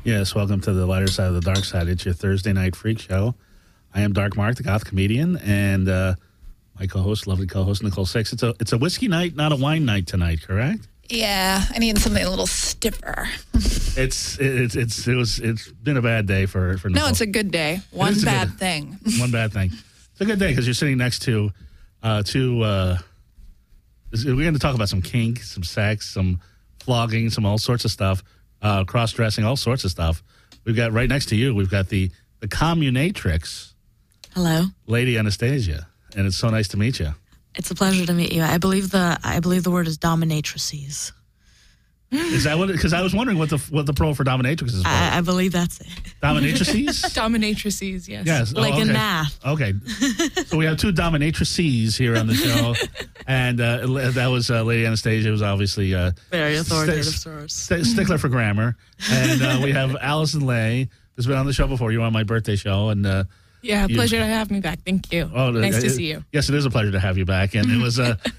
Yes, welcome to the lighter side of the dark side. It's your Thursday night freak show. I am Dark Mark, the goth comedian, and my co-host, lovely co-host Nicole Six. It's a whiskey night, not a wine night tonight, correct? Yeah, I need something a little stiffer. It's been a bad day for Nicole. No, it's a good day. One bad thing. One bad thing. It's a good day because you're sitting next to two. We're going to talk about some kink, some sex, some flogging, some all sorts of stuff. Cross-dressing, all sorts of stuff. We've got right next to you, we've got the communatrix. Hello. Lady Anastasia. And it's so nice to meet you. It's a pleasure to meet you. I believe the word is dominatrices. Is that what? Because I was wondering what the pro for dominatrix is for. I believe that's it. Dominatrices? Dominatrices, yes. Yes. Like okay. in math. Okay. So we have two dominatrices here on the show. And that was Lady Anastasia, who's obviously very authoritative source. Stickler for grammar. And we have Allison Lay, who's been on the show before. You were on my birthday show. And yeah, pleasure to have me back. Thank you. Nice to see you. Yes, it is a pleasure to have you back. And it was,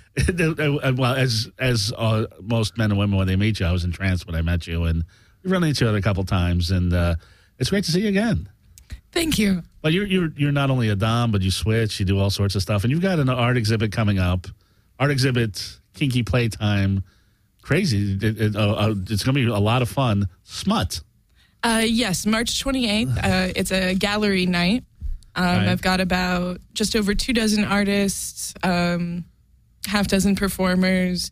well, as most men and women, when they meet you, I was entranced when I met you. And we've run into each other a couple times. And it's great to see you again. Thank you. But you're not only a dom, but you switch. You do all sorts of stuff. And you've got an art exhibit coming up. Art exhibit, Kinky Playtime. Crazy. It's going to be a lot of fun. Smut. Yes, March 28th. It's a gallery night. Right. I've got about just over 24 artists, half dozen performers,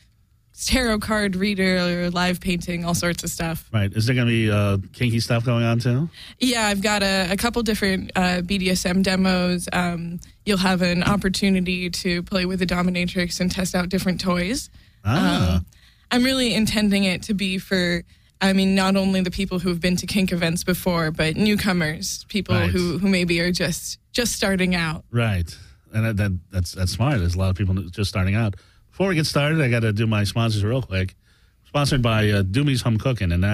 tarot card reader, live painting, all sorts of stuff. Right. Is there going to be kinky stuff going on too? Yeah, I've got a couple different BDSM demos. You'll have an opportunity to play with the dominatrix and test out different toys. I'm really intending it to be for... not only the people who have been to kink events before, but newcomers, people right. who maybe are just starting out. Right. And that's smart. There's a lot of people just starting out. Before we get started, I got to do my sponsors real quick. Sponsored by Doomy's Home Cooking, and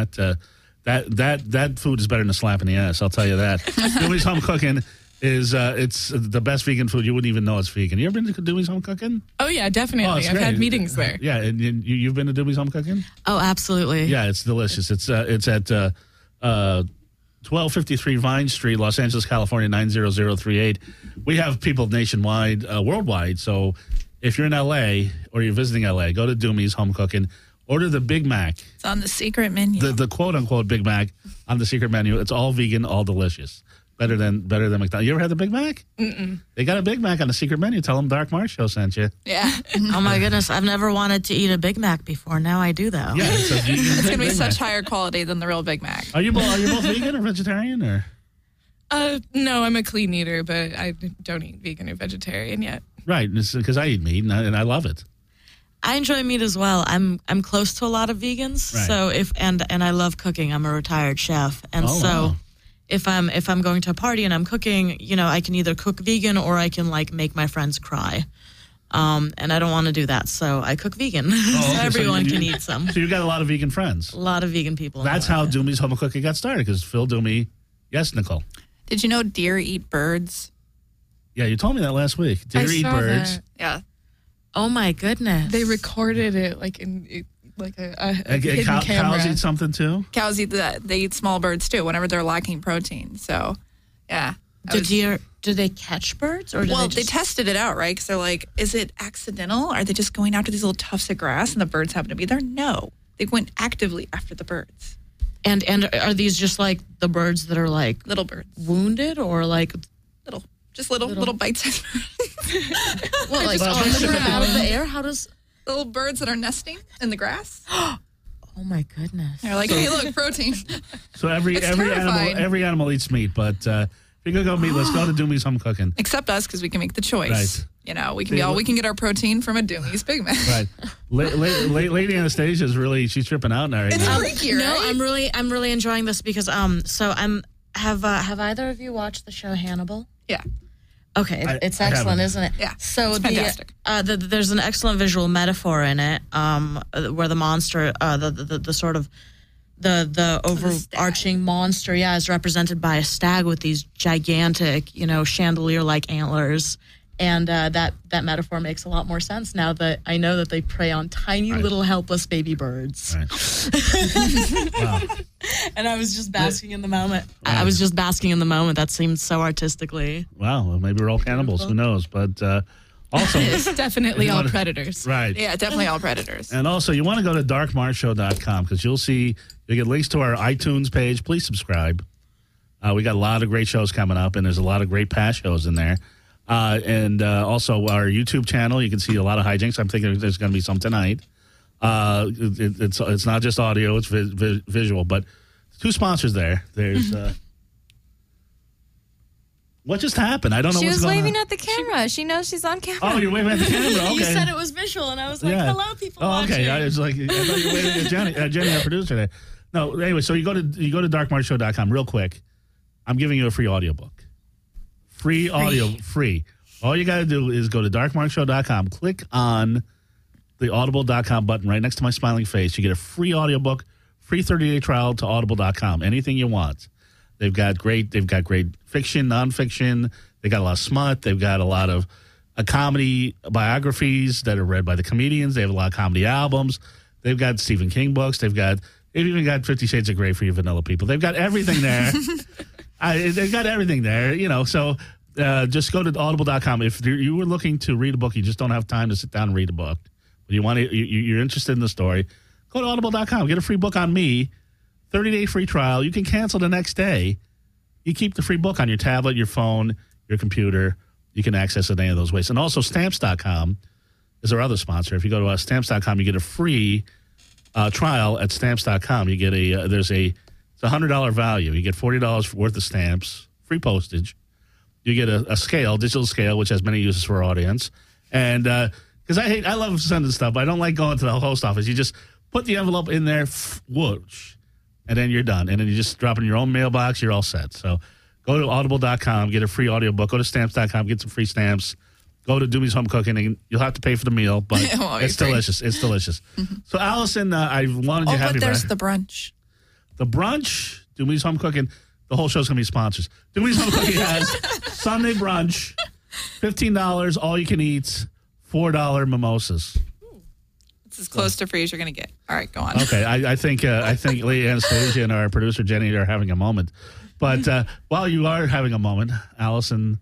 that food is better than a slap in the ass, I'll tell you that. Doomy's Home Cooking is it's the best vegan food. You wouldn't even know it's vegan. You ever been to Doomy's Home Cooking? Oh, yeah, definitely. Oh, I've had meetings there. Yeah, and you've been to Doomy's Home Cooking? Oh, absolutely. Yeah, it's delicious. It's at 1253 Vine Street, Los Angeles, California, 90038. We have people nationwide, worldwide. So if you're in L.A. or you're visiting L.A., go to Doomy's Home Cooking. Order the Big Mac. It's on the secret menu. The quote-unquote Big Mac on the secret menu. It's all vegan, all delicious. Better than McDonald's. You ever had the Big Mac? Mm-mm. They got a Big Mac on the secret menu. Tell them Dark Mark Show sent you. Yeah. Oh, my goodness. I've never wanted to eat a Big Mac before. Now I do, though. Yeah, it's going to be such higher quality than the real Big Mac. Are you both vegan or vegetarian? Or? No, I'm a clean eater, but I don't eat vegan or vegetarian yet. Right, because I eat meat and I love it. I enjoy meat as well. I'm close to a lot of vegans, right. So and I love cooking. I'm a retired chef, and wow. If I'm going to a party and I'm cooking, I can either cook vegan or I can make my friends cry. And I don't want to do that, so I cook vegan. So everyone can eat some. So you've got a lot of vegan friends. A lot of vegan people. That's how Doomy's Home Cooking got started, because Phil Doomy. Yes, Nicole. Did you know deer eat birds? Yeah, you told me that last week. Deer eat birds. That. Yeah. Oh my goodness! They recorded it in a hidden camera. Cows eat something too? Cows eat they eat small birds too whenever they're lacking protein. So, yeah. Do they catch birds or? They tested it out, right? Because they're like, is it accidental? Are they just going after these little tufts of grass and the birds happen to be there? No, they went actively after the birds. And are these just like the birds that are like little birds, wounded, or like little bite-sized birds? Well, like on the ground, out of the air. How does little birds that are nesting in the grass? Oh my goodness! They're like, hey, look, protein. So every animal eats meat, but if you're gonna go meatless, go to Doomy's Home Cooking. Except us, because we can make the choice. Right. We can get our protein from a Doomy's Big Mac. Right. Lady Anastasia is she's tripping out now. Right it's now. freaky, No, right? I'm really enjoying this because have either of you watched the show Hannibal? Yeah. Okay, it's excellent, isn't it? Yeah. So it's fantastic. There's an excellent visual metaphor in it, where the monster, the sort of the overarching monster, is represented by a stag with these gigantic, chandelier-like antlers, And that metaphor makes a lot more sense now that I know that they prey on tiny little helpless baby birds. Right. Wow. And I was just basking in the moment. I was just basking in the moment. That seemed so artistically. Wow. Well, maybe we're all cannibals. Who knows? But also, It's definitely all predators. right. Yeah, definitely all predators. And also, you want to go to darkmarshow.com because you'll get links to our iTunes page. Please subscribe. We got a lot of great shows coming up, and there's a lot of great past shows in there. And also our YouTube channel. You can see a lot of hijinks. I'm thinking there's going to be some tonight. It's not just audio; it's visual. But 2 sponsors there. There's what just happened? I don't know. She what's was going waving on. at the camera. She knows she's on camera. Oh, you're waving at the camera. Okay. You said it was visual, and I was like, hello, people watching. Okay. I was like, I thought you were waving at Jenny, our producer there. No, anyway, so you go to darkmarshow.com real quick. I'm giving you a free audiobook. Free. All you got to do is go to darkmarshow.com, click on the audible.com button right next to my smiling face. You get a free audiobook, free 30-day trial to audible.com, anything you want. They've got great fiction, nonfiction. They got a lot of smut. They've got a lot of comedy biographies that are read by the comedians. They have a lot of comedy albums. They've got Stephen King books. They've even got 50 Shades of Grey for you vanilla people. They've got everything there. They've got everything there, so just go to audible.com. If you were looking to read a book, you just don't have time to sit down and read a book, but you're interested in the story, go to audible.com. Get a free book on me, 30-day free trial. You can cancel the next day. You keep the free book on your tablet, your phone, your computer. You can access it any of those ways. And also Stamps.com is our other sponsor. If you go to Stamps.com, you get a free trial at Stamps.com. You get it's a $100 value. You get $40 worth of stamps, free postage. You get a scale, digital scale, which has many uses for our audience. And because I love sending stuff, but I don't like going to the post office. You just put the envelope in there, whoosh, and then you're done. And then you just drop it in your own mailbox. You're all set. So go to audible.com, get a free audiobook. Go to stamps.com, get some free stamps. Go to Doomy's Home Cooking, and you'll have to pay for the meal, but it's delicious. It's delicious. Mm-hmm. So, Allison, I wanted you to have but there's the brunch. The brunch, Doomy's Home Cooking, the whole show's going to be sponsors. Doomy's Home Cooking has Sunday brunch, $15, all you can eat, $4 mimosas. It's as close to free as you're going to get. All right, go on. Okay, I think Lee Anastasia and our producer Jenny are having a moment. But while you are having a moment, Allison,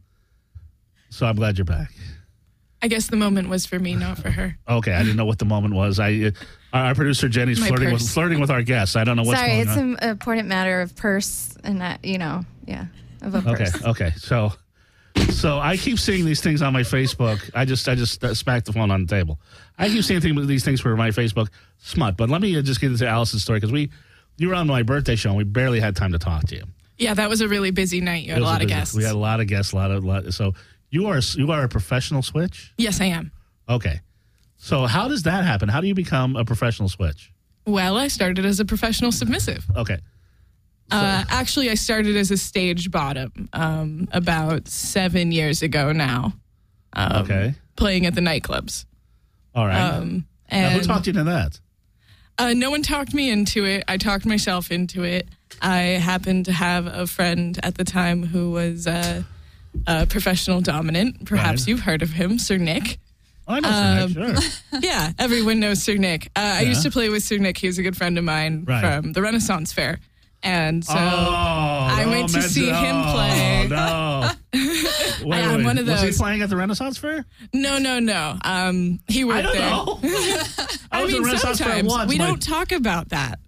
so I'm glad you're back. I guess the moment was for me, not for her. Okay, I didn't know what the moment was. Our producer Jenny's flirting with our guests. I don't know what's Sorry, going on. Sorry, it's an important matter of purse and that, of a purse. Okay. So I keep seeing these things on my Facebook. I just smacked the phone on the table. I keep seeing these things for my Facebook smut. But let me just get into Allison's story because you were on my birthday show and we barely had time to talk to you. Yeah, that was a really busy night. You had a lot of guests. We had a lot of guests. So you are a professional switch? Yes, I am. Okay. So how does that happen? How do you become a professional switch? Well, I started as a professional submissive. Okay. Actually, I started as a stage bottom about 7 years ago now. Okay. Playing at the nightclubs. All right. And who talked you into that? No one talked me into it. I talked myself into it. I happened to have a friend at the time who was a professional dominant. Perhaps you've heard of him, Sir Nick. Oh, I know Sir Nick, sure. Yeah, everyone knows Sir Nick. I used to play with Sir Nick. He was a good friend of mine from the Renaissance Fair. And so I went to see him play. No. Wait. I'm one of those. Was he playing at the Renaissance Fair? No. He worked there. I don't know. I went to the Renaissance Fair once. We don't talk about that.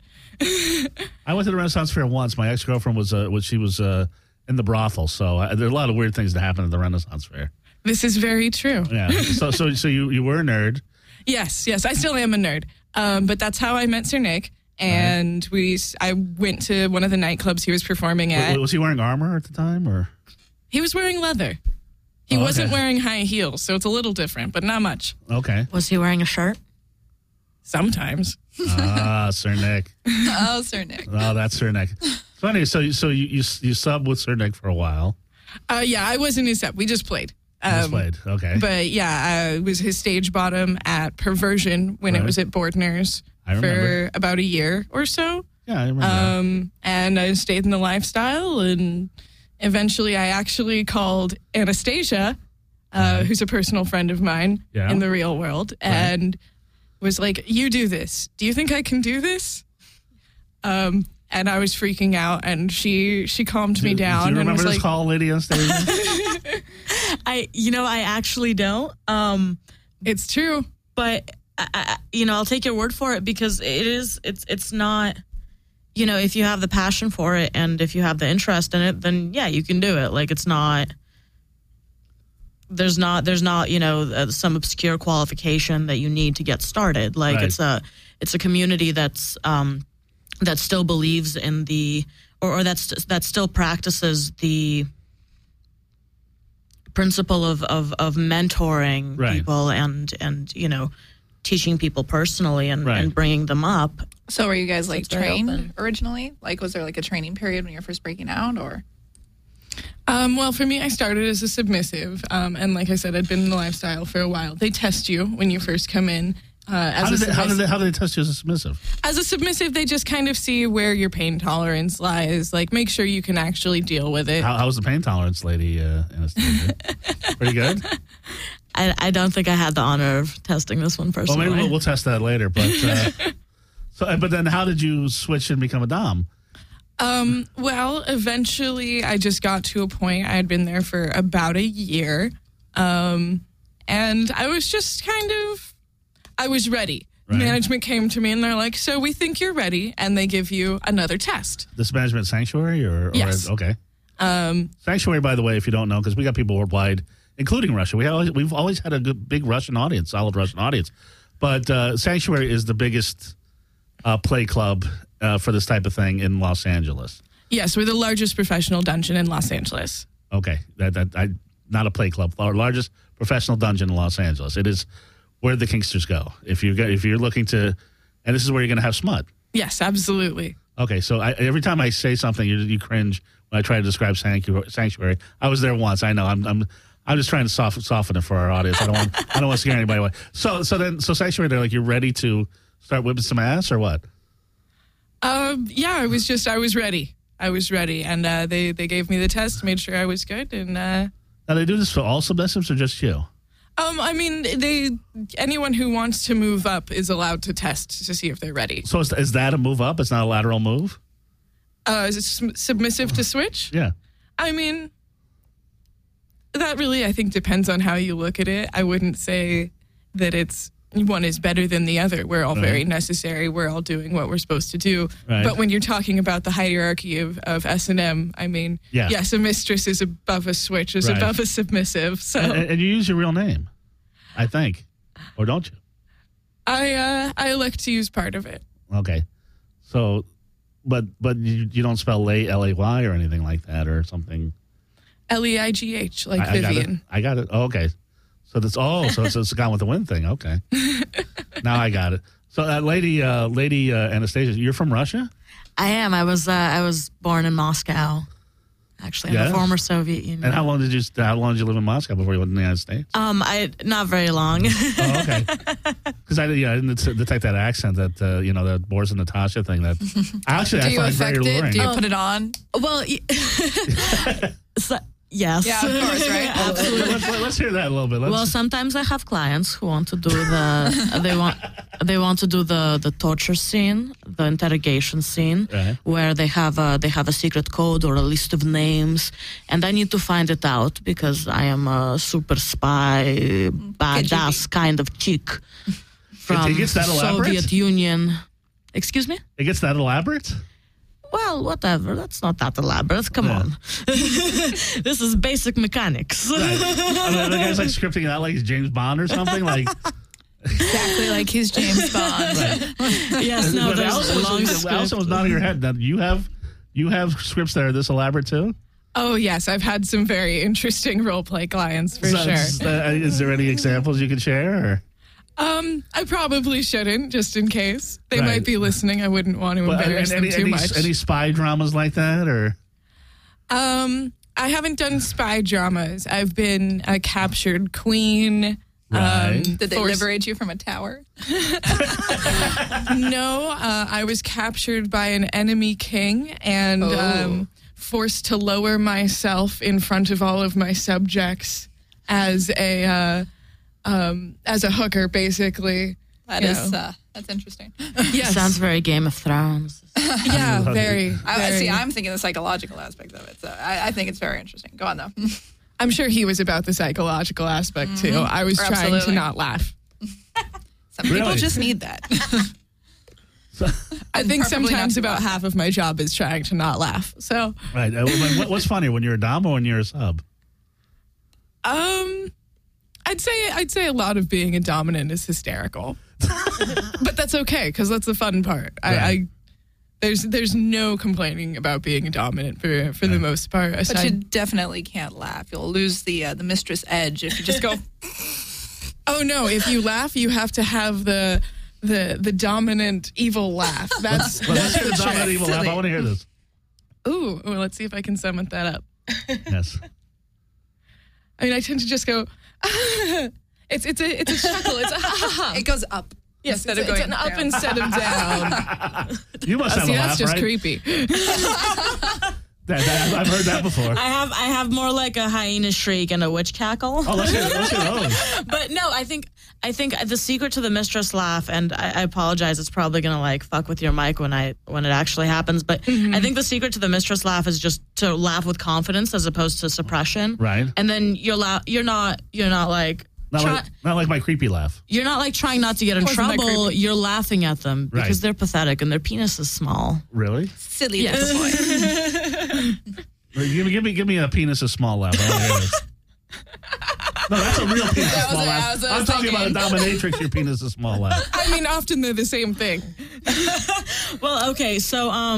I went to the Renaissance Fair once. My ex-girlfriend was in the brothel. So there are a lot of weird things that happen at the Renaissance Fair. This is very true. Yeah. So you were a nerd. Yes. I still am a nerd. But that's how I met Sir Nick. And I went to one of the nightclubs he was performing at. Was he wearing armor at the time, or? He was wearing leather. He wasn't wearing high heels, so it's a little different, but not much. Okay. Was he wearing a shirt? Sometimes. Sir Nick. Oh, Sir Nick. Oh, that's Sir Nick. Funny. So you subbed with Sir Nick for a while. Yeah, I wasn't his sub. We just played. Okay. But yeah, I was his stage bottom at Perversion when it was at Bordner's for about a year or so. Yeah, I remember. And I stayed in the lifestyle, and eventually I actually called Anastasia who's a personal friend of mine Yeah. in the real world, and was like, "You do this. Do you think I can do this?" And I was freaking out, and she calmed me down. Do you and remember was this like, call, Lady Anastasia? I actually don't. "It's true." But I'll take your word for it, because it's not, if you have the passion for it and if you have the interest in it, then yeah, you can do it. Like, it's not, there's not some obscure qualification that you need to get started. Like, Right. it's a community that's that still believes in or that still practices the principle of mentoring Right. people and teaching people personally and bringing them up. So were you guys like It's very trained open. originally? Like, was there like a training period when you were first breaking out, or? Well, for me, I started as a submissive, and like I said, I'd been in the lifestyle for a while. They test you when you first come in. How do they test you as a submissive? As a submissive, they just kind of see where your pain tolerance lies, like make sure you can actually deal with it. How's the pain tolerance, Lady Anastasia? Pretty good? I don't think I had the honor of testing this one Well, personally. maybe we'll test that later. But but then how did you switch and become a Dom? Well, eventually I just got to a point. I had been there for about a year. And I was just I was ready. Right. Management came to me and they're like, "So we think you're ready." And they give you another test. This management sanctuary or Yes. Okay. Sanctuary, by the way, if you don't know, because we got people worldwide, including Russia. We've always had a big Russian audience, solid Russian audience. But Sanctuary is the biggest play club for this type of thing in Los Angeles. Yes, we're the largest professional dungeon in Los Angeles. Okay, not a play club. Our largest professional dungeon in Los Angeles. It is where the Kingsters go. If you're looking to, and this is where you're going to have smut. Yes, absolutely. Okay, so every time I say something, you cringe when I try to describe Sanctuary. I was there once. I know. I'm just trying to soften it for our audience. I don't want to scare anybody away. So Sanctuary, they're like, you're ready to start whipping some ass or what? Yeah, I was ready. And they gave me the test, made sure I was good, and Now they do this for all submissives or just you? I mean, anyone who wants to move up is allowed to test to see if they're ready. So is that a move up? It's not a lateral move? Is it submissive to switch? Yeah. I mean, that really, I think, depends on how you look at it. I wouldn't say that one is better than the other. We're all very necessary. We're all doing what we're supposed to do. Right. But when you're talking about the hierarchy of S&M, I mean, yes, a mistress is above a switch, is above a submissive. So And you use your real name, I think. Or don't you? I elect to use part of it. Okay. So, but you don't spell Lay or anything like that or something? Leigh, like Vivian. I got it. Oh, okay. So it's Gone with the Wind thing. Okay. Now I got it. So Lady Anastasia, you're from Russia? I am. I was born in Moscow, actually, in the former Soviet Union. And how long did you live in Moscow before you went to the United States? Not very long. Oh, okay. Because I didn't detect that accent that the Boris and Natasha thing. That actually I find very alluring. Do you put it on? Well, yes. Yeah, of course, right? Absolutely. Let's hear that a little bit. Well, sometimes I have clients who want to do they want to do the torture scene, the interrogation scene, where they have a secret code or a list of names, and I need to find it out because I am a super spy, badass kind of chick from It gets that elaborate? Soviet Union. Excuse me? It gets that elaborate? Well, whatever. That's not that elaborate. Come on. This is basic mechanics. Right. The guy's like scripting it out like he's James Bond or something. Like Exactly like he's James Bond. Yes, no, But there's a long Allison was nodding her head. Now, you have scripts that are this elaborate too? Oh, yes. I've had some very interesting role play clients for sure. Is there any examples you can share? Or? I probably shouldn't, just in case. They might be listening. I wouldn't want to embarrass them too much. Any spy dramas like that? Or I haven't done spy dramas. I've been a captured queen. Right. Did they liberate you from a tower? No, I was captured by an enemy king and forced to lower myself in front of all of my subjects as a hooker, basically. That's interesting. Yes. Sounds very Game of Thrones. Yeah, very. I'm thinking the psychological aspect of it, so I think it's very interesting. Go on, though. I'm sure he was about the psychological aspect, too. I was trying to not laugh. Some people just need that. I think sometimes about half of my job is trying to not laugh. So, right. What's funnier, when you're a dom or when you're a sub? I'd say a lot of being a dominant is hysterical, but that's okay because that's the fun part. Right. There's no complaining about being a dominant for the most part. But you definitely can't laugh. You'll lose the mistress edge if you just go. Oh no! If you laugh, you have to have the dominant evil laugh. That's Let's hear the dominant evil laugh. I want to hear this. Ooh, well, let's see if I can summon that up. Yes. I mean, I tend to just go. It's a chuckle. It's a ha ha ha. It goes up. Yes, it's an up instead of down. You must have a laugh, that's just right? creepy. I've heard that before. I have more like a hyena shriek and a witch cackle. Oh, let's hear those. But no, I think the secret to the mistress laugh, and I apologize, it's probably gonna like fuck with your mic when it actually happens. But I think the secret to the mistress laugh is just to laugh with confidence as opposed to suppression. Right. And then you're not like. Not like my creepy laugh. You're not like trying not to get in trouble. You're laughing at them because they're pathetic and their penis is small. Really? Silly little boy. Give me a penis is small laugh. I want to hear this. No, that's a real penis is small laugh. I'm talking about a dominatrix. Your penis is small laugh. I mean, often they're the same thing. Well, okay, so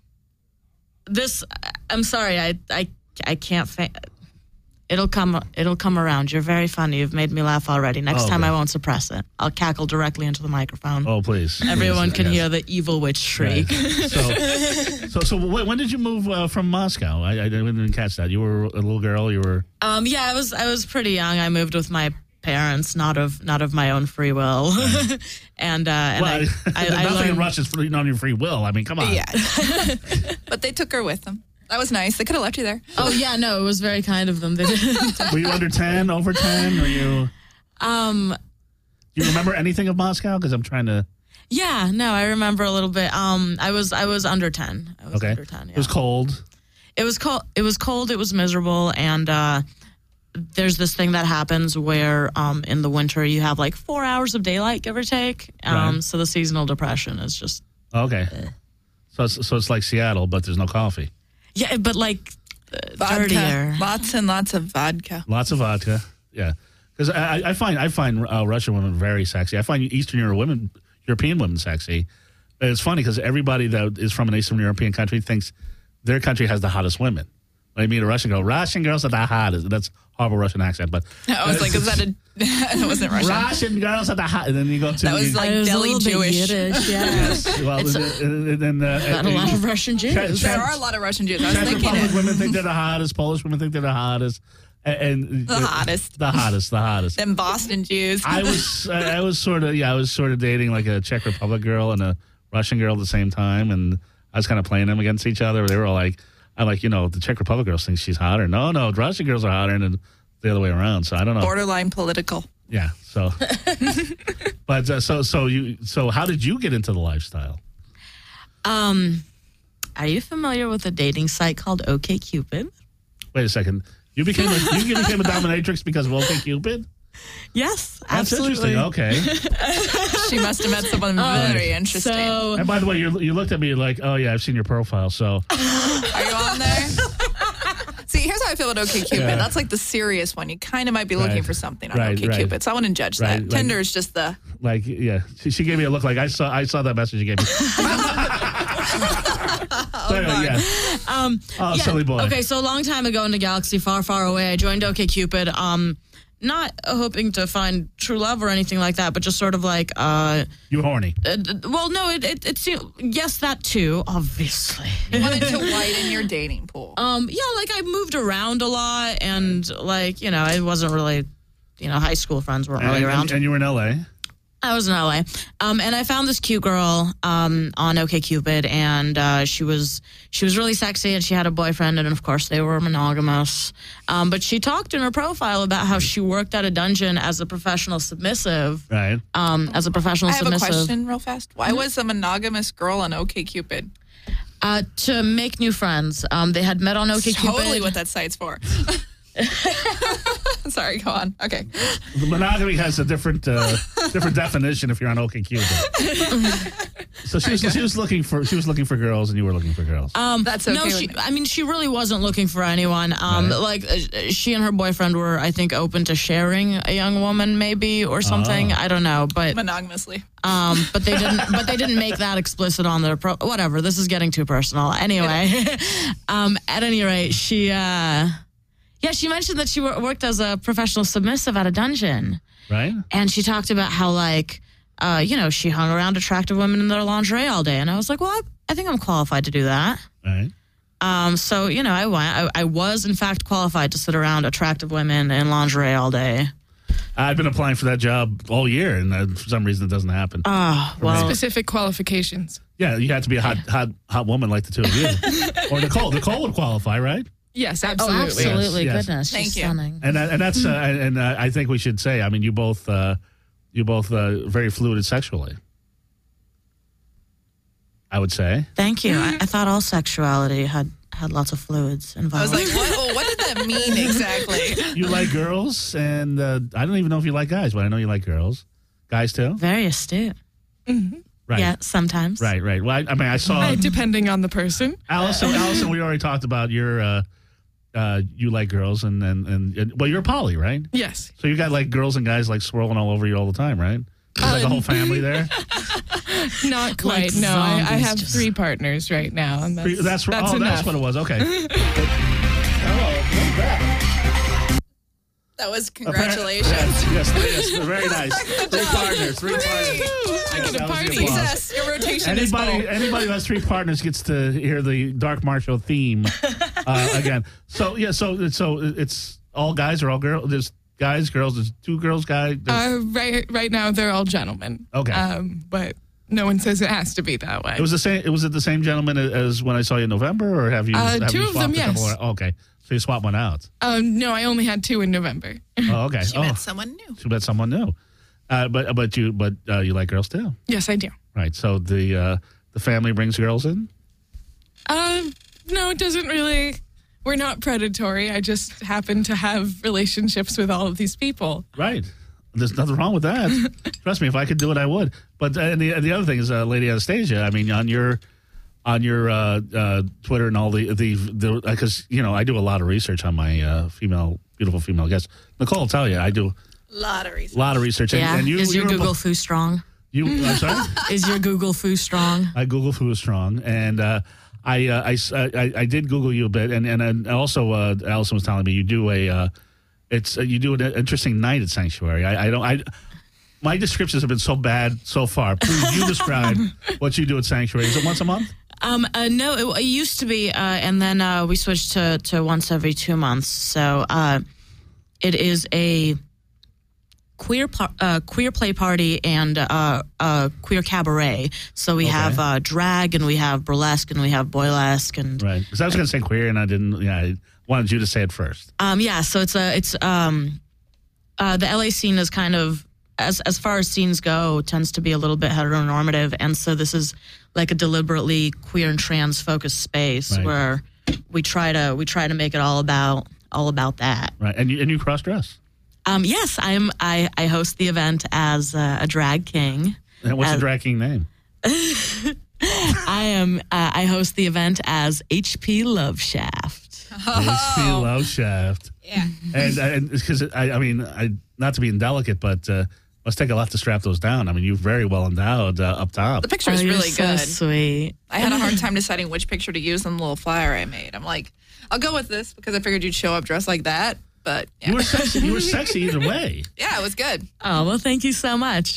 this. I'm sorry, I can't. It'll come around. You're very funny. You've made me laugh already. Next time I won't suppress it. I'll cackle directly into the microphone. Oh, please. Everyone can hear the evil witch shriek. Right. So when did you move from Moscow? I didn't catch that. You were a little girl. You were. Yeah, I was pretty young. I moved with my parents, not of my own free will. Right. and nothing learned, in Russia is on your free will. I mean, come on. Yeah. But they took her with them. That was nice. They could have left you there. Oh yeah, no, it was very kind of them. They didn't. Were you under 10, over 10? Were you? Do you remember anything of Moscow? Because I'm trying to. Yeah, no, I remember a little bit. I was under 10. I was under 10. Yeah. It was cold. It was cold. It was miserable, and there's this thing that happens where in the winter you have like 4 hours of daylight, give or take. Right. So the seasonal depression is just. Okay. So it's like Seattle, but there's no coffee. Yeah, but like Vodka. dirtier. Lots and lots of vodka. Lots of vodka. Yeah, because I find Russian women very sexy. I find Eastern European women sexy. And it's funny because everybody that is from an Eastern European country thinks their country has the hottest women. When I meet a Russian girl, Russian girls are the hottest. That's horrible Russian accent, but I was like, is that it wasn't Russian. Russian girls are the hottest. And then you go to that was like deli Jewish. Yiddish, yeah. Yes. Well, Not a lot of Russian Jews. There are a lot of Russian Jews. I was Czech thinking Republic it. women think they're the hottest. Polish women think they're the hottest. And The hottest. The hottest. Them Boston Jews. I was sort of dating like a Czech Republic girl and a Russian girl at the same time, and I was kind of playing them against each other. They were all like, the Czech Republic girls think she's hotter. No, Russian girls are hotter, and then the other way around. So I don't know. Borderline political. Yeah. So, but so how did you get into the lifestyle? Are you familiar with a dating site called OkCupid? Wait a second. You became a dominatrix because of OkCupid? Yes, That's absolutely. interesting. Okay. She must have met someone very interesting. So, And by the way, you looked at me like, oh yeah, I've seen your profile. So Are you on there? See, here's how I feel about OkCupid. Yeah. That's like the serious one. You kind of might be looking Right. for something on Right, OkCupid. right. So I wouldn't judge Right, that. like- Tinder is just the. like, yeah, she gave me a look like I saw that message you gave me. So anyway, yeah. yeah. Silly boy. Okay, so a long time ago in a galaxy far, far away, I joined OkCupid. Not hoping to find true love or anything like that, but just sort of like, You horny? well, no, it's yes, that too, obviously. You wanted to widen your dating pool. Yeah, like I moved around a lot, and like I wasn't really, high school friends weren't really around. And you were in LA. I was in LA. And I found this cute girl on OkCupid, and she was really sexy, and she had a boyfriend, and of course they were monogamous. But she talked in her profile about how she worked at a dungeon as a professional submissive. Right. As a professional submissive. I have a question real fast. Why was a monogamous girl on OkCupid? To make new friends. They had met on OkCupid. Totally what that site's for. Sorry, go on. Okay. The monogamy has a different definition if you're on OkCupid. So she was looking for girls, and you were looking for girls. That's okay. No, she really wasn't looking for anyone. Like she and her boyfriend were, I think, open to sharing a young woman, maybe, or something. I don't know, but monogamously. But they didn't. But they didn't make that explicit on their whatever. This is getting too personal. Anyway, at any rate, she. Yeah, she mentioned that she worked as a professional submissive at a dungeon. Right. And she talked about how, like, she hung around attractive women in their lingerie all day. And I was like, well, I think I'm qualified to do that. Right. So, I went. I was, in fact, qualified to sit around attractive women in lingerie all day. I've been applying for that job all year, and for some reason it doesn't happen. Specific qualifications. Yeah, you have to be a hot woman like the two of you. Or Nicole. Nicole would qualify, right? Yes, absolutely. Oh, absolutely. Yes. Goodness. Thank you. Stunning. And that's I think we should say, you both very fluid sexually. I would say. Thank you. I thought all sexuality had lots of fluids involved. I was like, what did that mean exactly? You like girls, and I don't even know if you like guys, but I know you like girls. Guys too? Very astute. Mm-hmm. Right. Yeah, sometimes. Right. Well, I saw. Depending on the person. Allison, we already talked about your. You like girls, and well, you're poly, right? Yes. So you got like girls and guys like swirling all over you all the time, right? There's like a whole family there. Not quite. Like no, I have just... 3 partners right now, and that's enough. That's what it was. Okay. Hello, back. That was congratulations. Yes, very nice. 3 partners. I get a party. Success. Your rotation is full. Anybody who has 3 partners gets to hear the Dark Marshall theme again. So it's all guys or all girls? There's guys, girls. There's 2 girls, guys. Right now they're all gentlemen. Okay. But no one says it has to be that way. It was the same. Was it the same gentleman as when I saw you in November, or have you? 2 of them, yes. Okay. So you swap one out? No, I only had 2 in November. Oh, okay. She met someone new. She met someone new. But you like girls too? Yes, I do. Right. So the family brings girls in? No, it doesn't really. We're not predatory. I just happen to have relationships with all of these people. Right. There's nothing wrong with that. Trust me, if I could do it, I would. But and the other thing is, Lady Anastasia. I mean, on your Twitter and all the because I do a lot of research on my beautiful female guests. Nicole will tell you I do a lot of research. Yeah. And is your Google Foo strong? I'm sorry. Is your Google Foo strong? I Google Foo strong, and I did Google you a bit, and also Allison was telling me you do you do an interesting night at Sanctuary. My descriptions have been so bad so far. Please, you describe what you do at Sanctuary. Is it once a month? No, it used to be, and then we switched to once every 2 months. So it is a queer play party and queer cabaret. So we have drag, and we have burlesque, and we have boylesque, and right. Because I was going to say queer, and I didn't. Yeah, I wanted you to say it first. Yeah. So it's the LA scene is kind of. As far as scenes go, tends to be a little bit heteronormative, and so this is like a deliberately queer and trans focused space where we try to make it all about that. Right, and you cross dress. Yes, I host the event as a drag king. And what's the drag king name? I host the event as HP Love Shaft. HP Love Shaft. Yeah, and because I mean not to be indelicate, but. Must take a lot to strap those down. I mean, you're very well endowed up top. The picture is really good. Sweet. I had a hard time deciding which picture to use on the little flyer I made. I'm like, I'll go with this because I figured you'd show up dressed like that. But yeah. You were sexy either way. Yeah, it was good. Oh, well, thank you so much.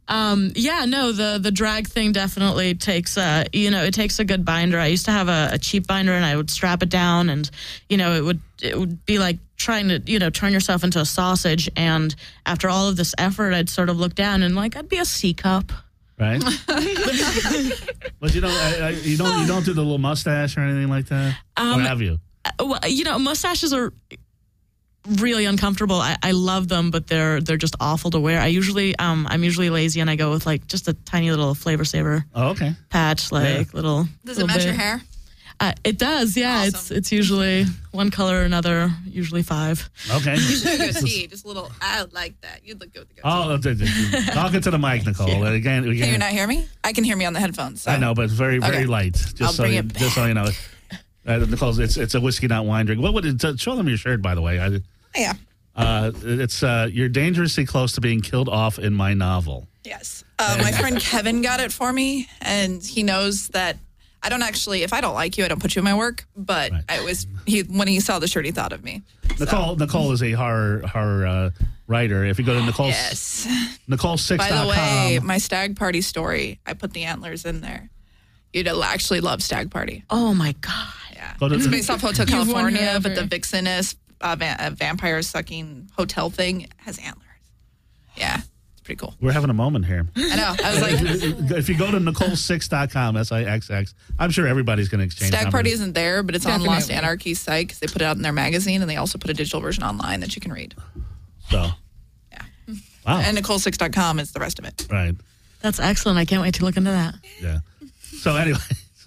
The drag thing definitely takes it takes a good binder. I used to have a cheap binder, and I would strap it down, and it would be like trying to turn yourself into a sausage. And after all of this effort, I'd sort of look down and I'd be a C cup. Right. But you don't do the little mustache or anything like that. Or have you? Well, mustaches are really uncomfortable. I love them, but they're just awful to wear. I'm usually lazy, and I go with just a tiny little Flavor Saver. Oh, okay. Patch, little. Does it match your hair? It does, yeah. Awesome. It's usually one color or another, usually 5. Okay. Goatee, just a little. I like that. You'd look good with the goatee. Talking to the mic, Nicole. Yeah. Again, Can you not hear me? I can hear me on the headphones. So. I know, but it's very, very light. Just so you know. Nicole, it's a whiskey not wine drink. What would it? Show them your shirt, by the way. Yeah. It's you're dangerously close to being killed off in my novel. Yes. My friend Kevin got it for me, and he knows that I don't actually. If I don't like you, I don't put you in my work. But when he saw the shirt, he thought of me. Nicole is a horror writer. If you go to Nicole6.com. By the way, my stag party story, I put the antlers in there. You'd actually love Stag Party. Oh my God. Yeah. It's based off Hotel California, but the vixeness vampire sucking hotel thing has antlers. Yeah. It's pretty cool. We're having a moment here. I know. I was like, if you go to Nicole6.com, SIXX, I'm sure everybody's going to exchange. Stag Party isn't there, but it's on Lost Anarchy's site because they put it out in their magazine, and they also put a digital version online that you can read. So. Yeah. Wow. And Nicole6.com is the rest of it. Right. That's excellent. I can't wait to look into that. Yeah. So anyway,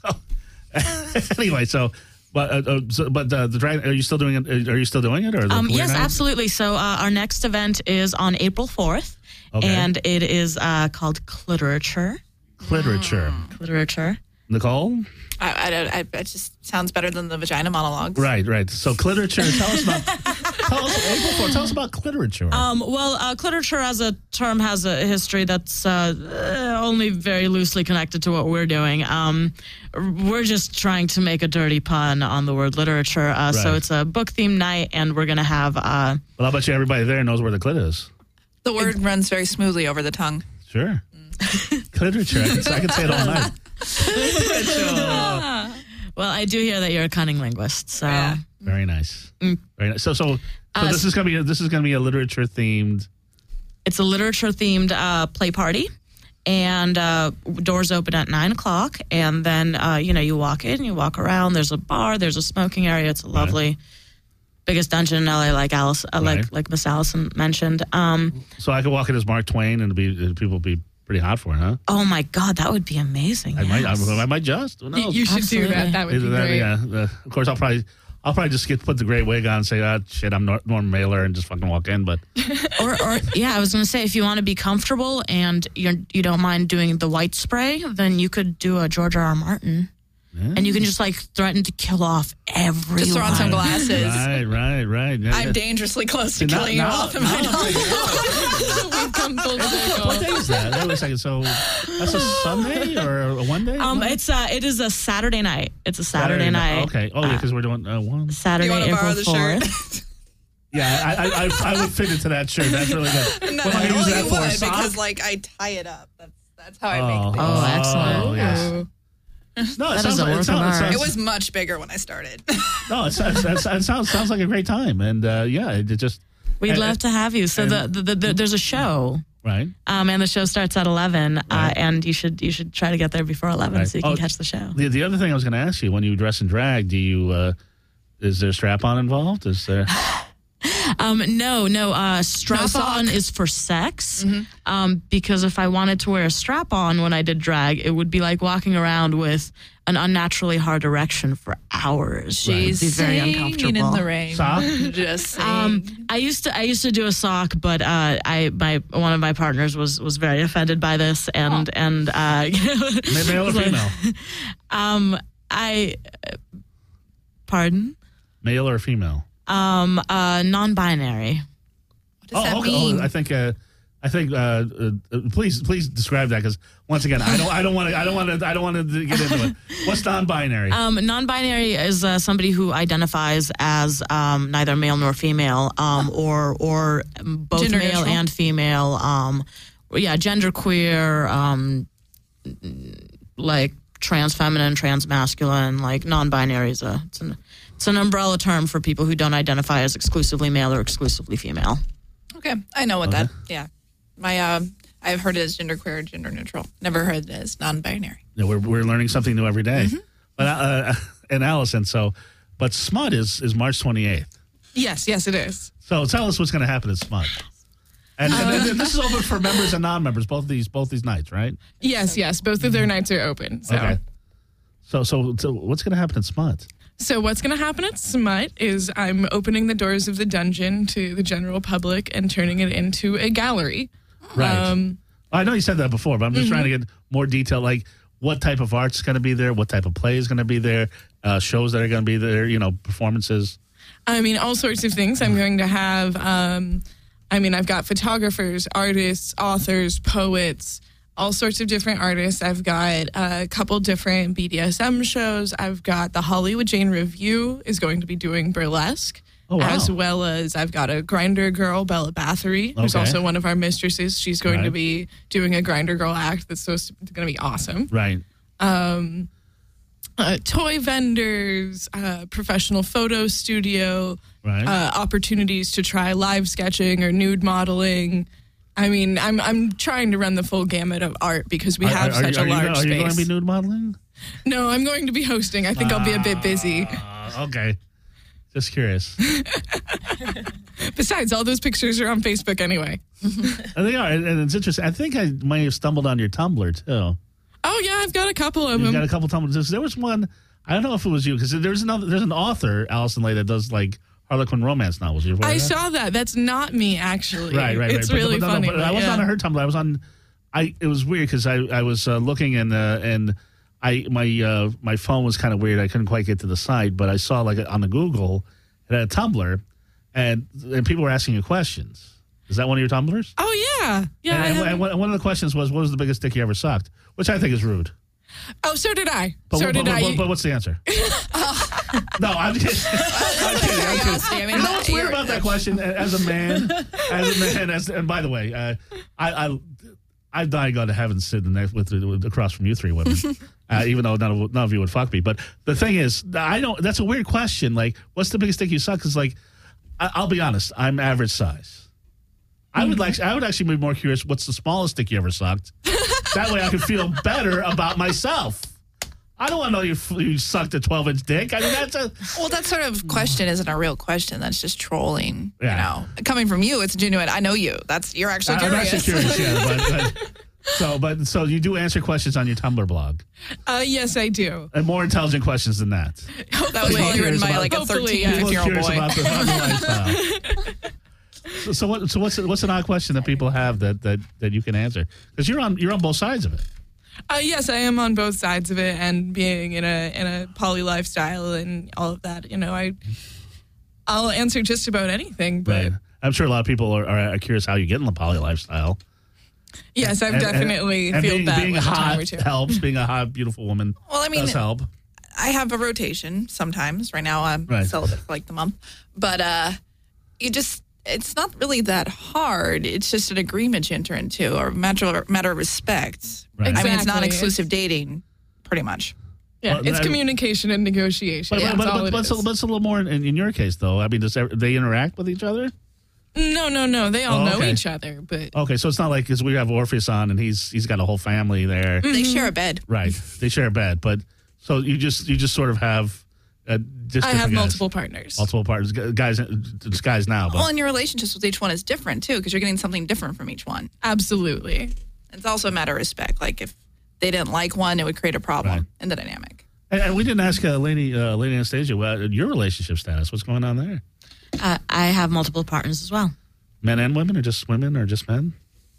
but the drag, are you still doing it? Are you still doing it? Or yes, absolutely. So our next event is on April 4th, and it is called Cliterature. Cliterature. Nicole? It just sounds better than the vagina monologues. Right. So Cliterature, tell us about Cliterature. Cliterature as a term has a history that's only very loosely connected to what we're doing. We're just trying to make a dirty pun on the word literature. So it's a book-themed night, and we're going to have... well, I bet you everybody there knows where the clit is. The word runs very smoothly over the tongue. Sure. Cliterature. I can say it all night. Well, I do hear that you're a cunning linguist, so very nice. Very nice. So this is gonna be a literature themed. It's a literature themed play party, and doors open at 9:00, and then you walk in, you walk around. There's a bar, there's a smoking area. It's a lovely. Biggest dungeon in LA, like Miss Allison mentioned. So I could walk in as Mark Twain, and people would be pretty hot for it, huh? Oh my God, that would be amazing. I might just. Who knows? You should do that. That would be great. Yeah. Of course, I'll probably just put the great wig on and say, shit, I'm Norm Mailer, and just fucking walk in. But I was gonna say, if you want to be comfortable and you don't mind doing the white spray, then you could do a George R.R. Martin. Yeah. And you can just threaten to kill off everyone. Just throw on some glasses. Right. Yeah, I'm dangerously close to killing you off. We've come full circle. What day is that? Wait a second. So that's a Sunday or a one day? It is a Saturday night. It's a Saturday night. Okay. Oh yeah, because we're doing one Saturday, April 4th. Shirt? Yeah, I would fit into that shirt. That's really good. No, what am I gonna use that for? Because I tie it up. That's how I make things. Oh, excellent. Oh, yes. No, it was much bigger when I started. No, it sounds like a great time, and we'd love to have you. So there's a show, right? And the show starts at 11, and you should try to get there before 11 so you can catch the show. The other thing I was going to ask you, when you dress in drag, is there strap-on involved? Is there? No. Strap-on is for sex. Mm-hmm. Because if I wanted to wear a strap-on when I did drag, it would be like walking around with an unnaturally hard erection for hours. She's be very uncomfortable. In the rain. Sock? Just saying. I used to do a sock, but one of my partners was very offended by this, and male or female? Pardon? Male or female? Non-binary. What does that mean? I think. Please describe that, because once again, I don't want to get into it. What's non-binary? Non-binary is somebody who identifies as neither male nor female, or both Gender male neutral. and female, genderqueer, like trans feminine, trans masculine, like non-binary is it's an umbrella term for people who don't identify as exclusively male or exclusively female. Okay, I know what that. Yeah, I've heard it as genderqueer or gender neutral. Never heard it as non-binary. Yeah, we're learning something new every day. Mm-hmm. But and Allison, but SMUT is March 28th. Yes, it is. So tell us what's going to happen at SMUT. And this is open for members and non-members, both these nights, right? Yes. Both of their nights are open. So. Okay. So what's going to happen at SMUT? So what's going to happen at SMUT is I'm opening the doors of the dungeon to the general public and turning it into a gallery. Right. I know you said that before, but I'm just trying to get more detail, like what type of art's going to be there, what type of play is going to be there, shows that are going to be there, performances. I mean, all sorts of things. I'm going to have... I've got photographers, artists, authors, poets, all sorts of different artists. I've got a couple different BDSM shows. I've got the Hollywood Jane Review is going to be doing burlesque. Oh, wow. As well as I've got a grinder girl, Bella Bathory, who's also one of our mistresses. She's going to be doing a grinder girl act that's going to be awesome. Right. Toy vendors, professional photo studio, opportunities to try live sketching or nude modeling. I mean, I'm trying to run the full gamut of art because we have such a large space. Are you going to be nude modeling? No, I'm going to be hosting. I think I'll be a bit busy. Okay. Just curious. Besides, all those pictures are on Facebook anyway. They are, and it's interesting. I think I might have stumbled on your Tumblr, too. Oh, yeah, I've got a couple of them. You've got a couple Tumblrs. There was one, I don't know if it was you, because there's an author, Allison Lay, that does, like, Harlequin romance novels. I saw that. That's not me, actually. Right. It's really funny. But I wasn't on her Tumblr. I was on... It was weird, because I was looking, and my phone was kind of weird. I couldn't quite get to the site, but I saw, like, on the Google, it had a Tumblr, and people were asking you questions. Is that one of your Tumblrs? Oh, yeah. And one of the questions was, what was the biggest dick you ever sucked? Which I think is rude. Oh, so did I. But what's the answer? No, I'm kidding. You know what's weird about that question? As a man, and by the way, I'd die and go to heaven sitting there with across from you three women, even though none of you would fuck me. But the thing is, that's a weird question. Like, what's the biggest dick you suck? Because, like, I'll be honest, I'm average size. I would actually be more curious. What's the smallest dick you ever sucked? That way, I could feel better about myself. I don't want to know you sucked a 12-inch dick. I mean, that sort of question isn't a real question. That's just trolling. Yeah. Coming from you, it's genuine. I know you. You're actually curious. I'm actually curious. Yeah, so you do answer questions on your Tumblr blog. Yes, I do. And more intelligent questions than that. That was while you were in my a 13, 15-year-old boy. About the lifestyle. So what's an odd question that people have that you can answer? Because you're on both sides of it. Yes, I am on both sides of it, and being in a poly lifestyle and all of that. I'll answer just about anything. But right. I'm sure a lot of people are curious how you get in the poly lifestyle. Yes, I've definitely feel being, that being with hot a time or two. Helps. Being a hot, beautiful woman. Well, I mean, does help. I have a rotation sometimes. Right now, I'm celibate for like the month, but it's not really that hard. It's just an agreement you enter into, or matter of respect. Right. Exactly. I mean, it's non-exclusive dating, pretty much. Yeah, it's communication and negotiation. But it's a little more in your case, though. I mean, they interact with each other? No. They all know each other. But okay, so it's not like, because we have Orpheus on, and he's got a whole family there. Mm-hmm. They share a bed. Right, they share a bed. But so you just sort of have. I have multiple partners. Multiple partners, guys now. But. Well, and your relationships with each one is different too, because you're getting something different from each one. Absolutely. It's also a matter of respect. Like, if they didn't like one, it would create a problem in the dynamic. And we didn't ask Lady Anastasia your relationship status. What's going on there? I have multiple partners as well. Men and women, or just men?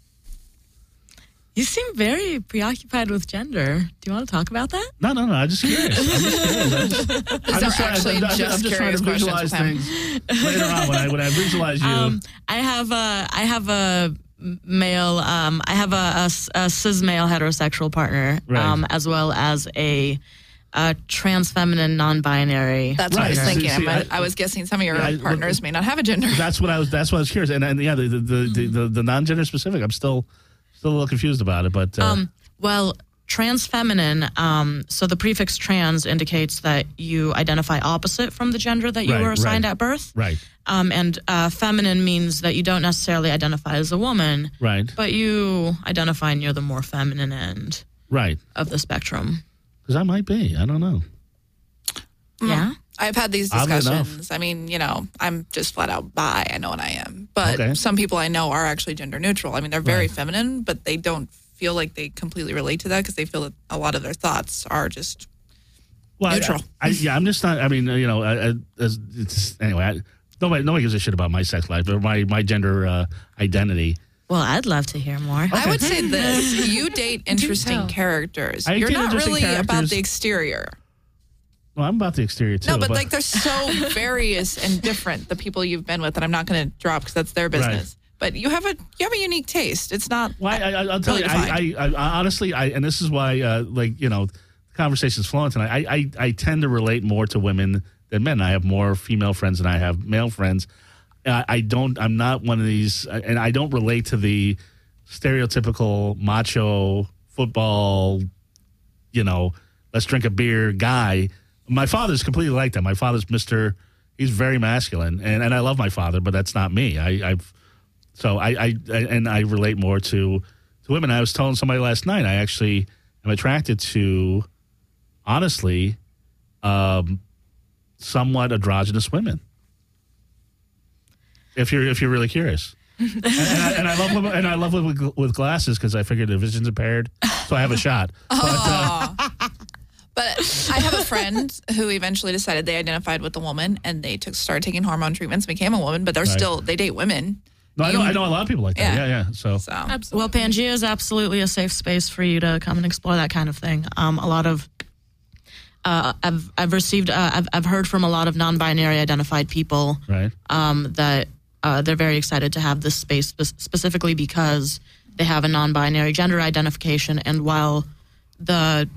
You seem very preoccupied with gender. Do you want to talk about that? No. I'm just curious. I'm just trying to visualize things later on when I visualize you. I have a male. I have a cis male heterosexual partner, as well as a trans feminine non-binary. That's what I was thinking. I was guessing some of your partners may not have a gender. That's what I was curious. And yeah, the non-gender specific. I'm still still a little confused about it, but well, trans feminine. So the prefix trans indicates that you identify opposite from the gender that you were assigned at birth. Right. And feminine means that you don't necessarily identify as a woman. Right. But you identify near the more feminine end. Right. Of the spectrum. Because I might be. I don't know. Yeah. I've had these discussions. I mean, I'm just flat out bi. I know what I am. But some people I know are actually gender neutral. I mean, they're very feminine, but they don't feel like they completely relate to that because they feel that a lot of their thoughts are just neutral. I'm just not. I mean, anyway. Nobody gives a shit about my sex life or my gender identity. Well, I'd love to hear more. Okay. I would say this: you date interesting characters. You're not really about the exterior. Well, I'm about the exterior too. No, but they're so various and different. The people you've been with, that I'm not going to drop because that's their business. But you have a unique taste. It's not. Well, I'll tell you. I honestly, and this is why, the conversation's flowing tonight. I tend to relate more to women than men. I have more female friends than I have male friends. I'm not one of these, and I don't relate to the stereotypical macho football. Let's drink a beer guy. My father's completely like that. My father's he's very masculine, and I love my father, but that's not me. I relate more to women. I was telling somebody last night, I actually am attracted to, honestly, somewhat androgynous women. If you're really curious. and I love women, and I love women with glasses because I figured their vision's impaired, so I have a shot. But I have a friend who eventually decided they identified with a woman, and they started taking hormone treatments, became a woman, but they date women. No, I know a lot of people like that. Yeah. So. Absolutely. Well, Pangea is absolutely a safe space for you to come and explore that kind of thing. A lot of I've heard from a lot of non-binary identified people that they're very excited to have this space specifically because they have a non-binary gender identification, and while the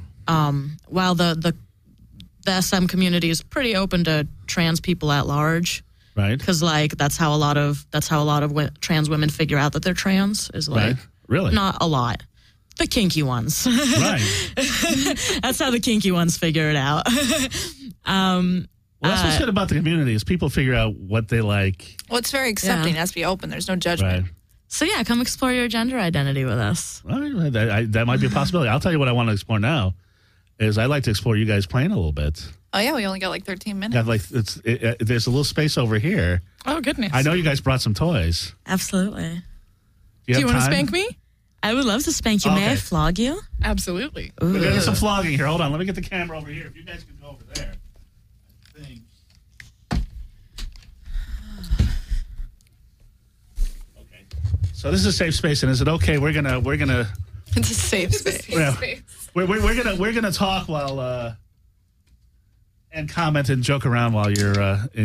SM community is pretty open to trans people at large. Right. Because that's how a lot of trans women figure out that they're trans is really not a lot. The kinky ones. Right. That's how the kinky ones figure it out. Well, that's what's good about the community is people figure out what they like. Well, it's very accepting. It has to be open. There's no judgment. Right. So yeah, come explore your gender identity with us. All right, that might be a possibility. I'll tell you what I want to explore now is I'd like to explore you guys playing a little bit. Oh yeah, we only got 13 minutes. There's a little space over here. Oh goodness! I know you guys brought some toys. Absolutely. Do you want to spank me? I would love to spank you. Okay. May I flog you? Absolutely. We're gonna get some flogging here. Hold on, let me get the camera over here. If you guys can go over there, I think. Okay. So this is a safe space, and is it okay? We're gonna. It's a safe space. We're gonna talk while and comment and joke around while you're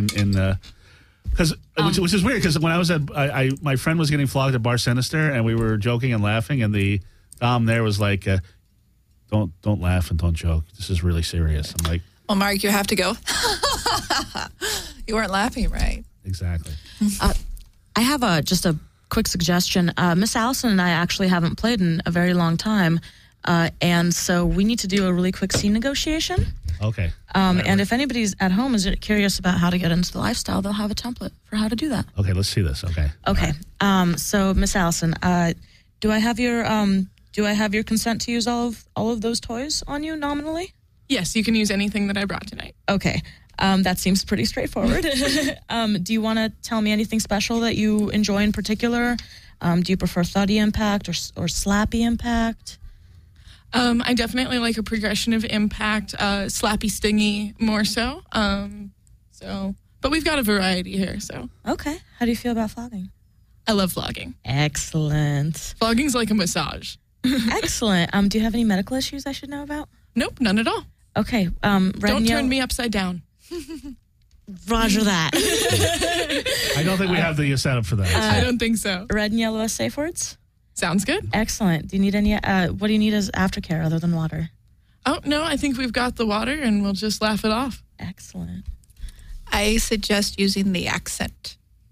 which is weird because when I was at my friend was getting flogged at Bar Sinister and we were joking and laughing and the dom there was like don't laugh and don't joke, this is really serious. I'm like, well, Mark, you have to go. You weren't laughing, right? Exactly. I have just a quick suggestion. Miss Allison and I actually haven't played in a very long time, and so we need to do a really quick scene negotiation. Okay. And if anybody's at home is curious about how to get into the lifestyle, they'll have a template for how to do that. Okay, let's see this. Okay. Okay. So, Miss Allison, do I have your consent to use all of those toys on you nominally? Yes, you can use anything that I brought tonight. Okay. That seems pretty straightforward. Do you want to tell me anything special that you enjoy in particular? Do you prefer thuddy impact or slappy impact? I definitely like a progression of impact, slappy, stingy more so. But we've got a variety here. So okay. How do you feel about flogging? I love flogging. Excellent. Flogging's like a massage. Excellent. Do you have any medical issues I should know about? Nope, none at all. Okay. Don't turn me upside down. Roger that. I don't think we have the setup for that. I don't think so. Red and yellow as safe words? Sounds good. Excellent. Do you need any, what do you need as aftercare other than water? Oh, no, I think we've got the water and we'll just laugh it off. Excellent. I suggest using the accent.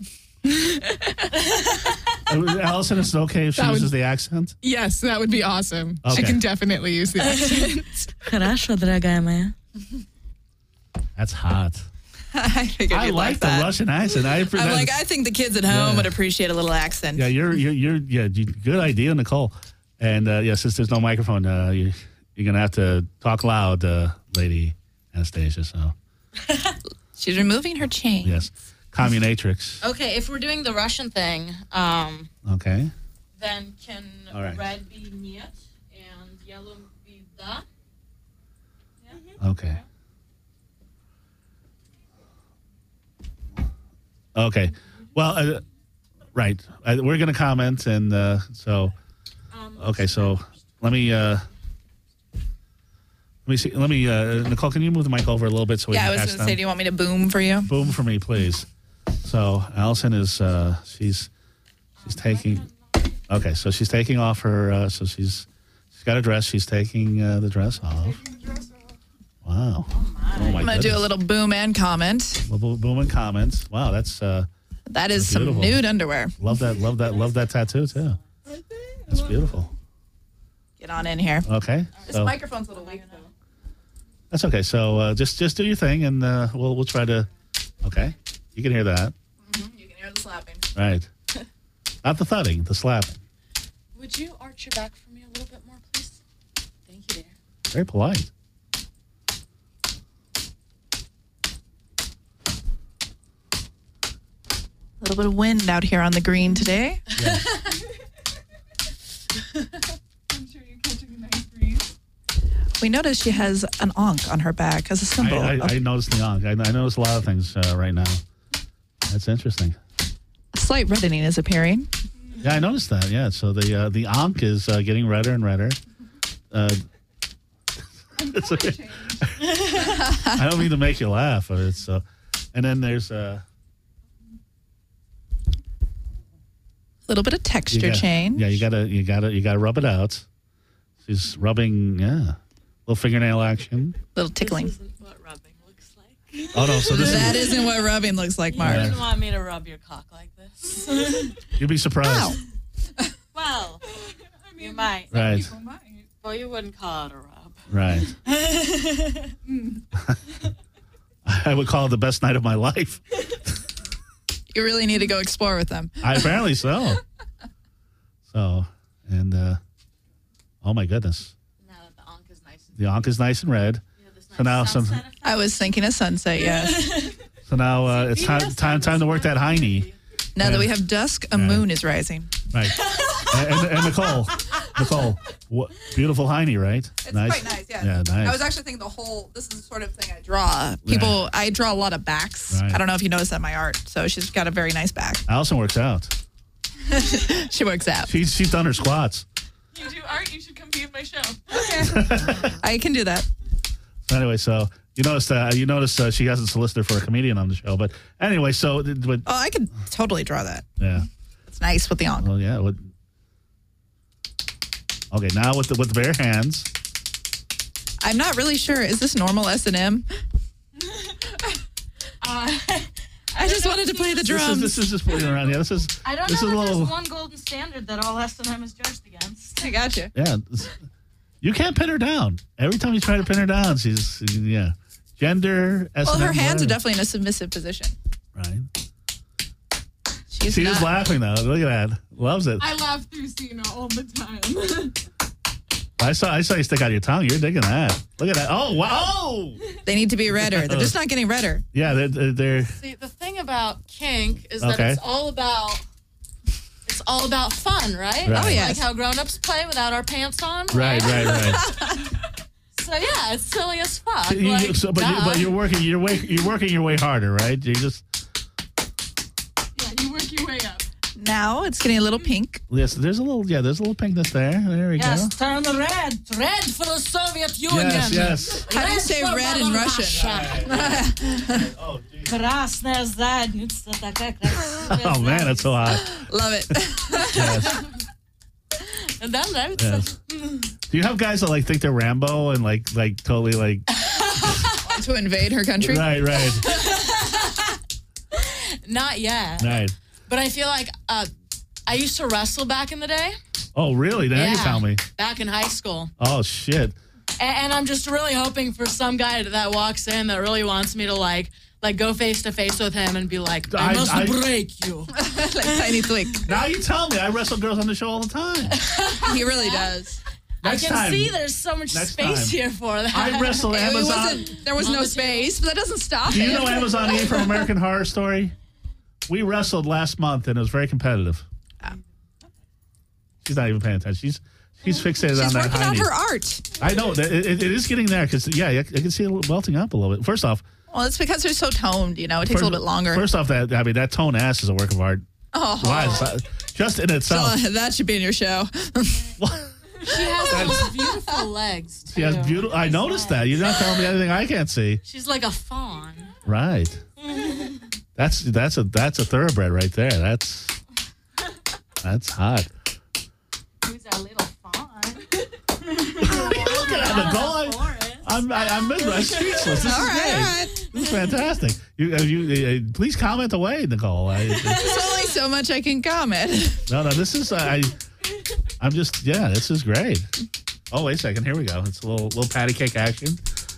Allison, is it okay if she uses the accent? Yes, that would be awesome. Okay. She can definitely use the accent. Хорошо, дорогая моя. That's hot. I figured I you'd like the that. Russian accent. I'm like, I think the kids at home would appreciate a little accent. Yeah, good idea, Nicole. And since there's no microphone, you're gonna have to talk loud, Lady Anastasia. So she's removing her chain. yes, communatrix. Okay, if we're doing the Russian thing, Okay. then can All right. red be нет and yellow be да? Okay. Okay. Well, right. We're going to comment, and so. Okay, so let me see. Nicole, can you move the mic over a little bit so we Yeah, can I was catch going to them? say, do you want me to boom for you? Boom for me, please. So Allison is she's taking. Okay, so she's taking off her. So she's got a dress. She's taking the dress off. Wow. Oh my I'm going to do a little boom and comment. boom and comments. Wow, that's That is beautiful. some nude underwear. love that tattoo too. That's beautiful. Get on in here. Okay. This So microphone's a little weak, though. that's okay. So just do your thing, and we'll try to. Okay, you can hear that, You can hear the slapping. right? Not the thudding, the slapping. Would you arch your back for me a little bit more, please? Thank you, dear. Very polite. A little bit of wind out here on the green today. I'm sure you're catching a nice breeze. We noticed she has an ankh on her back as a symbol. I noticed the ankh. I noticed a lot of things right now. That's interesting. A slight reddening is appearing. Yeah, I noticed that. Yeah, so the ankh is getting redder and redder. It's okay. I don't mean to make you laugh, but it's and then there's A little bit of texture change. Yeah, you gotta rub it out. She's rubbing, little fingernail action. Little tickling. This isn't what rubbing looks like. Oh no, so this That is. isn't what rubbing looks like, Mark. You didn't want me to rub your cock like this. You'd be surprised. Wow. Well, you might. Right, People might. Well, you wouldn't call it a rub. right. I would call it the best night of my life. You really need to go explore with them. Apparently so. So, and oh my goodness, Now that the ankh is nice and the ankh is nice and red. So now sunset effect. I was thinking of sunset, yes. So now it's time to work that hiney. Now that we have dusk, a moon is rising. Right. and Nicole, what, beautiful hiney, right? It's quite nice, yeah. Yeah, nice. I was actually thinking this is the sort of thing I draw. People, I draw a lot of backs. Right. I don't know if you noticed that in my art. So she's got a very nice back. Allison works out. She works out. She's done her squats. You do art, you should come be in my show. I can do that. Anyway, so you noticed she hasn't solicited for a comedian on the show, but anyway, so but Oh, I could totally draw that. yeah, It's nice with the ankh. well, yeah. Okay, now with the bare hands. I'm not really sure. Is this normal S&M? I just wanted to play the drums. This is just playing around. Yeah, this is. I don't this know is if a little. there's one golden standard that all S&M is judged against. I got you. Yeah, you can't pin her down. Every time you try to pin her down, she's gender. Well, S&M, her hands are whatever. definitely in a submissive position. right. She's She not. is laughing though. Look at that. Loves it. I laugh through Cena all the time. I saw you stick out your tongue. You're digging that. Look at that. Oh wow. They need to be redder. They're just not getting redder. Yeah, they're See, the thing about kink is that Okay. it's all about fun, right? Right. Oh, yes. Like how grown-ups play without our pants on. right. So yeah, it's silly as fuck. You- Like, so- but duh. you're working your way harder, right? You just Yeah, you work your way up. Now it's getting a little pink. yes. There's a little pinkness there. There we Yes, go. turn the red for the Soviet Union. Yes. How do you say for red in Mother Russian? Russia. Oh, geez. Красная задница такая красивая. Oh man, that's so hot. Love it. Yes. And then Yes. Do you have guys that like think they're Rambo and like totally like To invade her country. right. not yet. Right. But I feel like I used to wrestle back in the day. Oh, really? Now you tell me. Back in high school. Oh, shit. And I'm just really hoping for some guy that walks in that really wants me to like go face to face with him and be like, I must break you. Like Tiny Twig. Now you tell me. I wrestle girls on the show all the time. He really does. I can see there's so much space here for that. I wrestled Amazon. There was no space, but that doesn't stop Do you know Amazon E from American Horror Story? We wrestled last month, and it was very competitive. She's not even paying attention. She's fixated on that. She's working on her art. I know. It is getting there because, I can see it welting up a little bit. First off. Well, it's because they're so toned, It takes a little bit longer. First off, that toned ass is a work of art. Oh. Wow, just in itself. So, that should be in your show. She has those beautiful legs, too. She has beautiful. I noticed that. You're not telling me anything I can't see. She's like a fawn. Right. That's a thoroughbred right there. That's hot. Who's our little fawn? Look at that, Nicole. I'm speechless. This is great. This is fantastic. You please comment away, Nicole. There's only so much I can comment. No, this is this is great. Oh, wait a second. Here we go. It's a little patty cake action.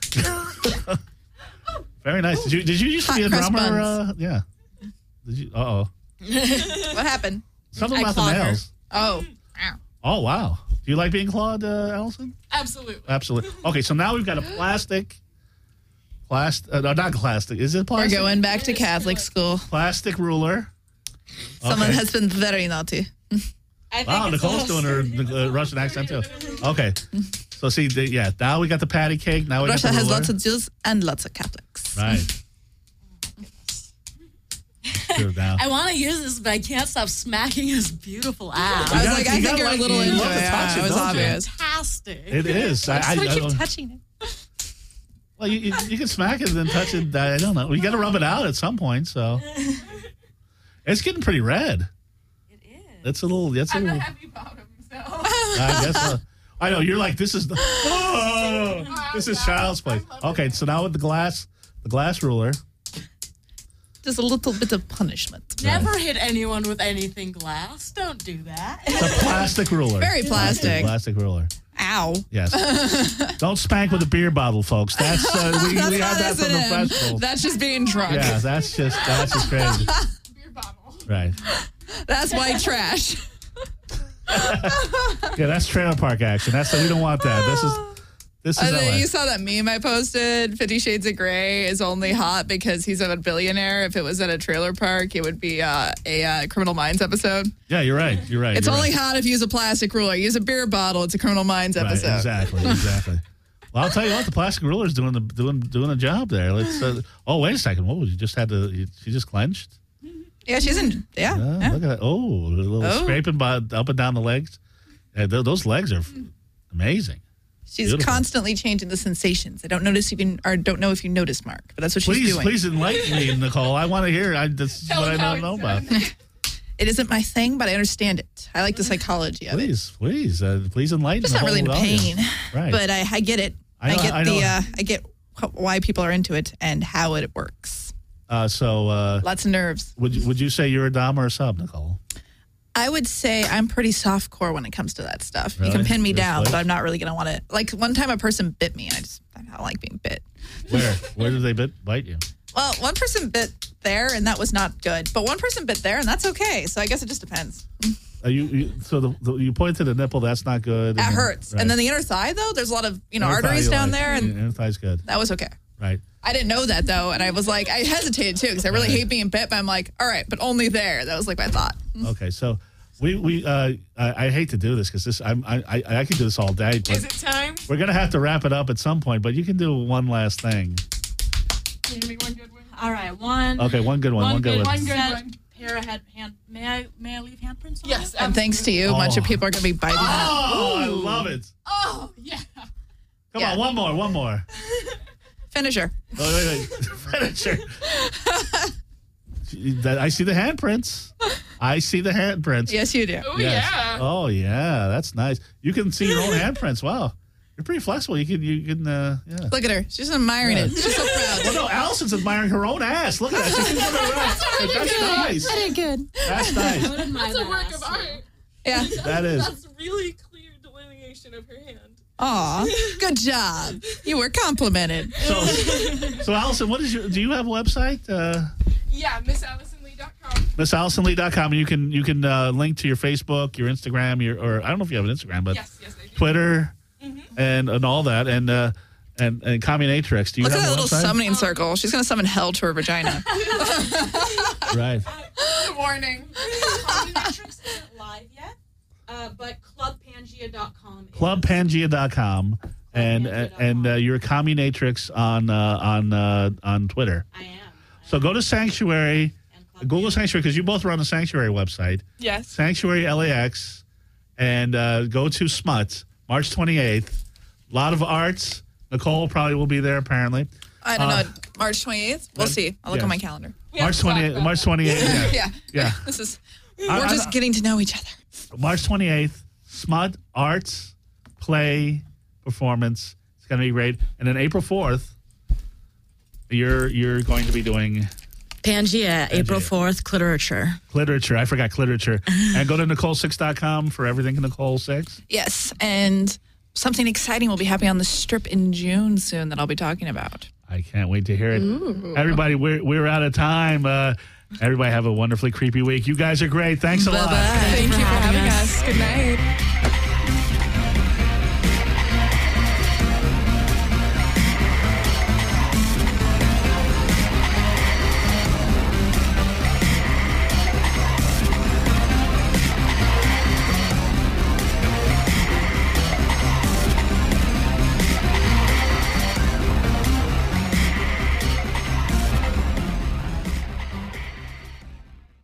Very nice. Did you used to be a drummer? Yeah. Did you? Uh-oh. What happened? Something about the nails. Oh. Oh, wow. Do you like being clawed, Allison? Absolutely. Okay, so now we've got a plastic. No, not plastic. Is it plastic? We're going back to Catholic school. Plastic ruler. Someone has been very naughty. Wow, Nicole's doing her Russian accent too. Okay. So see, now we got the patty cake. Now we Russia got the has ruler. lots of Jews and lots of Catholics. Right. I want to use this, but I can't stop smacking his beautiful ass. I was like, I think you're a little into it. It was obvious. Fantastic. It is. I keep touching it. Well, you can smack it and then touch it. I don't know. You got to rub it out at some point. So it's getting pretty red. It is. That's a little. I'm not happy about him, so. I guess. I know you're like this is this is child's play. Okay, so now with the glass ruler. Just a little bit of punishment. Never hit anyone with anything glass. Don't do that. It's a plastic ruler. Very plastic. Plastic ruler. Ow. Yes. Don't spank with a beer bottle, folks. That's we have that from professionals. That's just being drunk. Yeah, that's just crazy. Beer bottle. Right. That's white trash. Yeah, that's trailer park action. We don't want that. This is LA. You saw that meme I posted? 50 Shades of Grey is only hot because he's a billionaire. If it was at a trailer park, it would be a Criminal Minds episode. Yeah, you're right. It's only hot if you use a plastic ruler. Use a beer bottle. It's a Criminal Minds episode. Exactly. Well, I'll tell you what, the plastic ruler's doing the job there. Let's. Oh, wait a second. What was you just had to? She just clenched. Yeah, she's in. Yeah. Look at that. Oh, a little scraping up and down the legs. Yeah, those legs are amazing. She's constantly changing the sensations. I don't know if you noticed, Mark, but that's what she's doing. Please enlighten me, Nicole. I want to hear. This is what I don't know about. It isn't my thing, but I understand it. I like the psychology of it. Please enlighten. It's not really in pain, right? But I get it. I get why people are into it and how it works. Lots of nerves. Would you say you're a dom or a sub, Nicole? I would say I'm pretty softcore when it comes to that stuff. Really? You can pin me down, but I'm not really going to want to. Like one time a person bit me. I don't like being bit. Where did they bite you? Well, one person bit there, and that was not good. But one person bit there, and that's okay. So I guess it just depends. You point to the nipple. That's not good. That hurts. Right. And then the inner thigh, though, there's a lot of arteries down there, and inner thigh's good. That was okay. Right. I didn't know that though, and I was like, I hesitated too because I really hate being bit. But I'm like, all right, but only there. That was like my thought. Okay, so I hate to do this because I could do this all day. Is it time? We're gonna have to wrap it up at some point, but you can do one last thing. Can you make one good one? All right, one. Okay, one good one. One good one. Pair of hand. May I leave handprints on? Yes, and thanks to you, a bunch of people are gonna be biting. I love it. Oh yeah. Come on, one more. Finisher. Oh, wait. Finisher. I see the handprints. Yes, you do. Oh, yeah. Oh, yeah. That's nice. You can see your own handprints. Wow. You're pretty flexible. You can yeah. Look at her. She's admiring it. She's so proud. Well, no, Allison's admiring her own ass. Look at that. She's That's nice. Pretty good. That's nice. That's a work of art. Yeah. That is. That's really clear delineation of her hand. Aw, good job. You were complimented. So Allison, do you have a website? Yeah, MissAllisonLee.com. MissAllisonLee.com. And you can link to your Facebook, your Instagram, or I don't know if you have an Instagram, but Yes, I do. Twitter, and all that, and Communatrix. Do you Look have at that a little website? summoning circle. She's going to summon hell to her vagina. Right. Warning. Communatrix isn't live yet, but clubpangea.com. Clubpangea.com. And you're a Communatrix on Twitter. I am. So go to Sanctuary, Google Sanctuary, because you both are on the Sanctuary website. Yes. Sanctuary LAX, and go to Smut, March 28th. A lot of arts. Nicole probably will be there, apparently. I don't know. March 28th? We'll see. I'll look on my calendar. March 28th. March 28th. Yeah. We're just getting to know each other. March 28th, Smut, arts, play, performance. It's going to be great. And then April 4th, you're going to be doing Pangea, April 4th, Cliterature. Cliterature. I forgot Cliterature. And go to Nicole6.com for everything Nicole 6. Yes, and something exciting will be happening on the Strip in June soon that I'll be talking about. I can't wait to hear it. Ooh. Everybody, we're out of time. Everybody have a wonderfully creepy week. You guys are great. Thanks a lot. Thank you for having us. Good night.